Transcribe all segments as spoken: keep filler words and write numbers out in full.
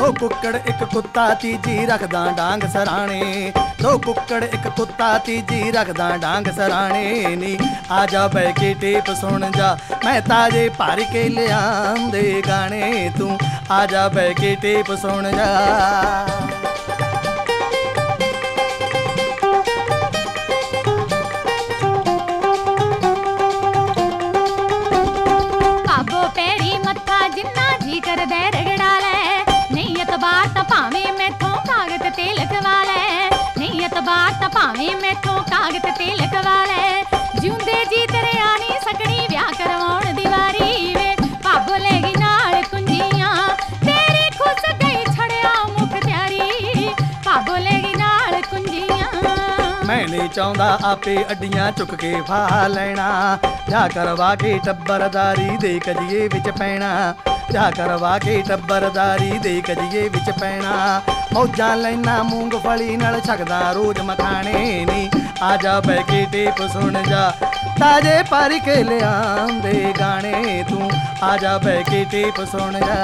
ਦੋ ਕੁੱਕੜ ਇੱਕ ਕੁੱਤਾ ਤੀਜੀ ਰੱਖਦਾ ਡਾਂਗ ਸਰਾਣੇ। ਦੋ ਕੁੱਕੜ ਇੱਕ ਕੁੱਤਾ ਤੀਜੀ ਰੱਖਦਾ ਡਾਂਗ ਸਰਾਣੇ ਨੀ। ਆ ਜਾ ਬਹਿ ਕੇ ਟੇਪ ਸੁਣ ਜਾ ਮੈਂ ਤਾਜੇ ਭਰ ਕੇ ਲਿਆਂਦੇ ਗਾਣੇ। ਤੂੰ ਆ ਜਾ ਬਹਿ ਕੇ ਟੇਪ ਸੁਣ ਜਾ। करदे रगड़ा ले नहीं एतबार तां भावें मैथों कागज ते लिखवा ले। नहीं एतबार तां भावें मैथों कागज ते लिखवा ले। जिउंदे जी तेरे आनी सकनी ब्याह करवाउण दी वारी वे। भाबो ले गई नाल कुंजियां तेरी खुस गई छड़िया मुख त्यारी। भाबो ले गई नाल कुंजियां। मैं नहीं चाहुंदा आपे अड्डियां चुक के फा लैणा। जा करवा के टब्बरदारी दे कजिए विच पैणा। जा करवा के टब्बरदारी दे कजिए विच पैणा। मौजां लैना मूंगफली नाल छकदा रोज मखाणे नी। आ जा बह के टेप सुन जा ताजे भर के लिआंदे गाणे। तू आ जा बह के टेप सुन जा।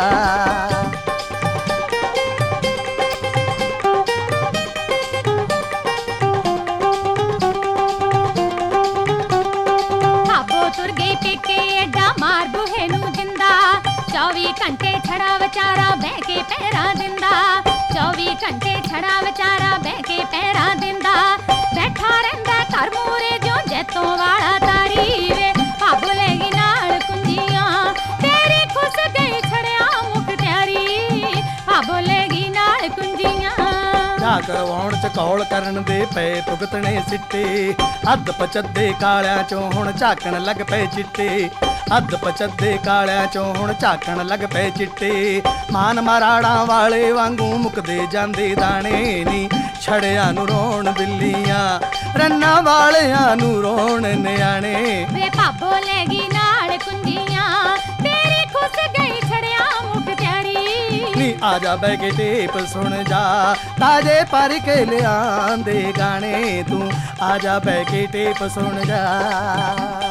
चौबी घंटे छड़ा विचारा बह के पैरा दिंदा। चौबी घंटे छड़ा विचारा बह के पैरा दिंदा। बैठा रहिंदा घर मूरे जो जैतों वाला तारी वे। भाबो ले गई नाल कुंजियां तेरी खुस गई छड़िया मुख त्यारी। भाबो ले गई नाल कुंजियां। जा करवाउण च कौल करन दे पे भुगतने सिੱਟੇ। ਅੱਧ ਪਚੱਦੇ ਕਾਲਿਆਂ ਚੋਂ ਹੁਣ ਝਾਕਣ ਲੱਗ ਪਏ ਚਿੱਟੇ। ਅੱਧ ਪਚੱਦੇ ਕਾਲਿਆਂ ਚੋਂ ਹੁਣ ਝਾਕਣ ਲੱਗ ਪਏ ਚਿੱਟੇ। ਮਾਨ ਮਰਾੜਾਂ ਵਾਲੇ ਵਾਂਗੂ ਮੁੱਕਦੇ ਜਾਂਦੇ ਦਾਣੇ ਨੀ। ਛੜਿਆਂ ਨੂੰ ਰੋਣ ਬਿੱਲੀਆਂ ਰੰਨਾਂ ਵਾਲਿਆਂ ਨੂੰ ਰੋਣ ਨਿਆਣੇ ਵੇ। ਭਾਬੋ ਲੈ ਗਈ ਨਾਲ ਕੁੰਜੀਆਂ ਤੇਰੀ ਖੁਸ ਗਈ ਛੜਿਆ ਮੁਖ ਤਿਆਰੀ ਨੀ। ਆ ਜਾ ਬਹਿ ਕੇ ਟੇਪ ਸੁਣ ਜਾ ਤਾਜੇ ਭਰ ਕੇ ਲਿਆਂਦੇ ਗਾਣੇ। ਤੂੰ ਆ ਜਾ ਬਹਿ ਕੇ ਟੇਪ ਸੁਣ ਜਾ।